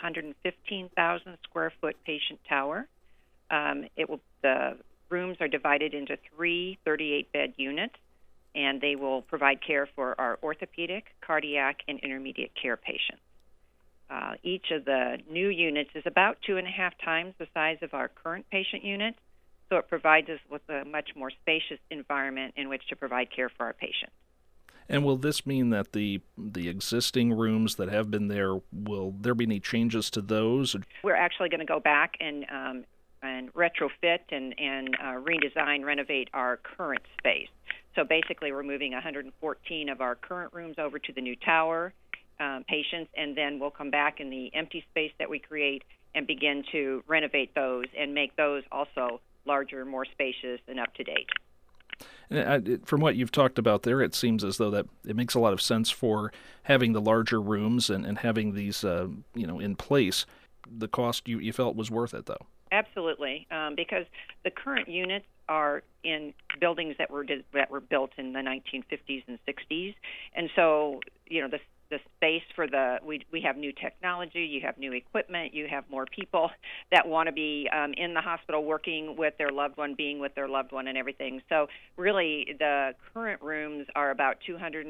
115,000 square foot patient tower. The rooms are divided into three 38-bed units, and they will provide care for our orthopedic, cardiac, and intermediate care patients. Each of the new units is about 2.5 times the size of our current patient unit, so it provides us with a much more spacious environment in which to provide care for our patients. And will this mean that the existing rooms that have been there, will there be any changes to those? We're actually going to go back and retrofit and redesign, renovate our current space. So basically, we're moving 114 of our current rooms over to the new tower patients, and then we'll come back in the empty space that we create and begin to renovate those and make those also larger, more spacious, and up to date. And from what you've talked about there, it seems as though that it makes a lot of sense for having the larger rooms and having these in place. The cost you felt was worth it, though. Absolutely, because the current units are in buildings that were built in the 1950s and 60s, and so the space for we have new technology, you have new equipment, you have more people that want to be in the hospital working with their loved one, being with their loved one and everything. So really the current rooms are about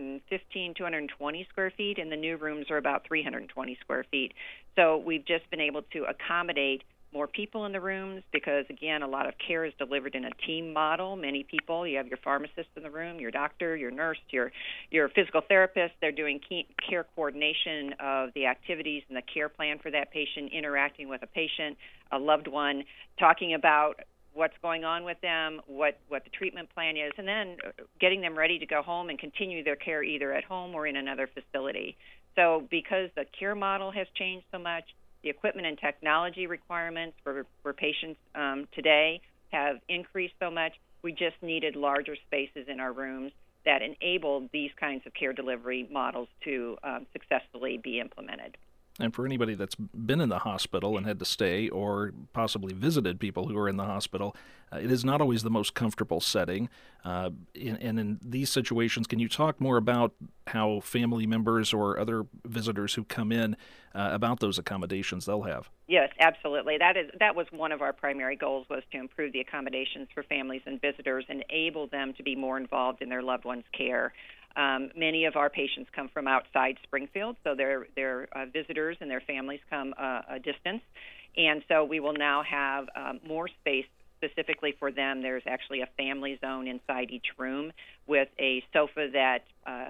220 square feet, and the new rooms are about 320 square feet. So we've just been able to accommodate more people in the rooms because, again, a lot of care is delivered in a team model. Many people, you have your pharmacist in the room, your doctor, your nurse, your physical therapist. They're doing care coordination of the activities and the care plan for that patient, interacting with a patient, a loved one, talking about what's going on with them, what the treatment plan is, and then getting them ready to go home and continue their care either at home or in another facility. So because the care model has changed so much, the equipment and technology requirements for patients today have increased so much, we just needed larger spaces in our rooms that enabled these kinds of care delivery models to successfully be implemented. And for anybody that's been in the hospital and had to stay or possibly visited people who are in the hospital, it is not always the most comfortable setting. And in these situations, can you talk more about how family members or other visitors who come in about those accommodations they'll have? Yes, absolutely. That was one of our primary goals, was to improve the accommodations for families and visitors and enable them to be more involved in their loved one's care. Many of our patients come from outside Springfield, so their visitors and their families come a distance. And so we will now have more space specifically for them. There's actually a family zone inside each room with a sofa that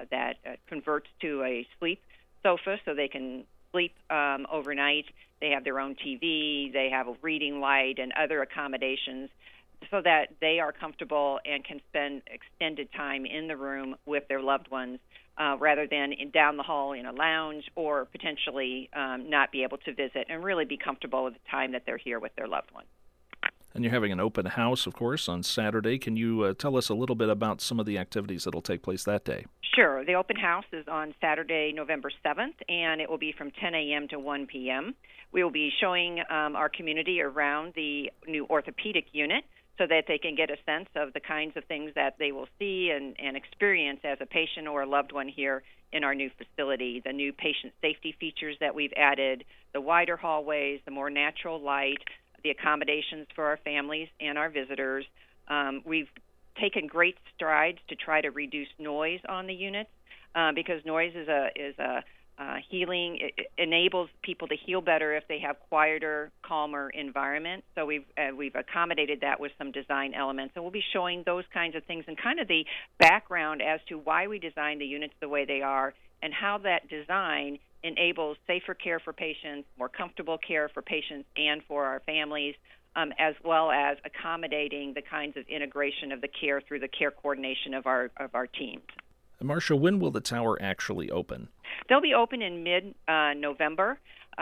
converts to a sleep sofa so they can sleep overnight. They have their own TV. They have a reading light and other accommodations, so that they are comfortable and can spend extended time in the room with their loved ones rather than down the hall in a lounge or potentially not be able to visit and really be comfortable with the time that they're here with their loved one. And you're having an open house, of course, on Saturday. Can you tell us a little bit about some of the activities that will take place that day? Sure. The open house is on Saturday, November 7th, and it will be from 10 a.m. to 1 p.m. We will be showing our community around the new orthopedic unit, so that they can get a sense of the kinds of things that they will see and experience as a patient or a loved one here in our new facility. The new patient safety features that we've added, the wider hallways, the more natural light, the accommodations for our families and our visitors. We've taken great strides to try to reduce noise on the units because noise is a healing. It enables people to heal better if they have quieter, calmer environment. So we've accommodated that with some design elements, and we'll be showing those kinds of things and kind of the background as to why we designed the units the way they are and how that design enables safer care for patients, more comfortable care for patients and for our families, as well as accommodating the kinds of integration of the care through the care coordination of our teams. Marcia, when will the tower actually open? They'll be open in mid-November,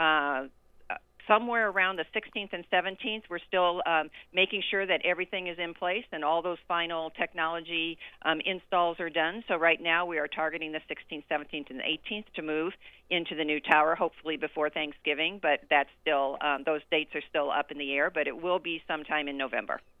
somewhere around the 16th and 17th. We're still making sure that everything is in place and all those final technology installs are done. So right now we are targeting the 16th, 17th, and 18th to move into the new tower, hopefully before Thanksgiving. But that's still those dates are still up in the air, but it will be sometime in November.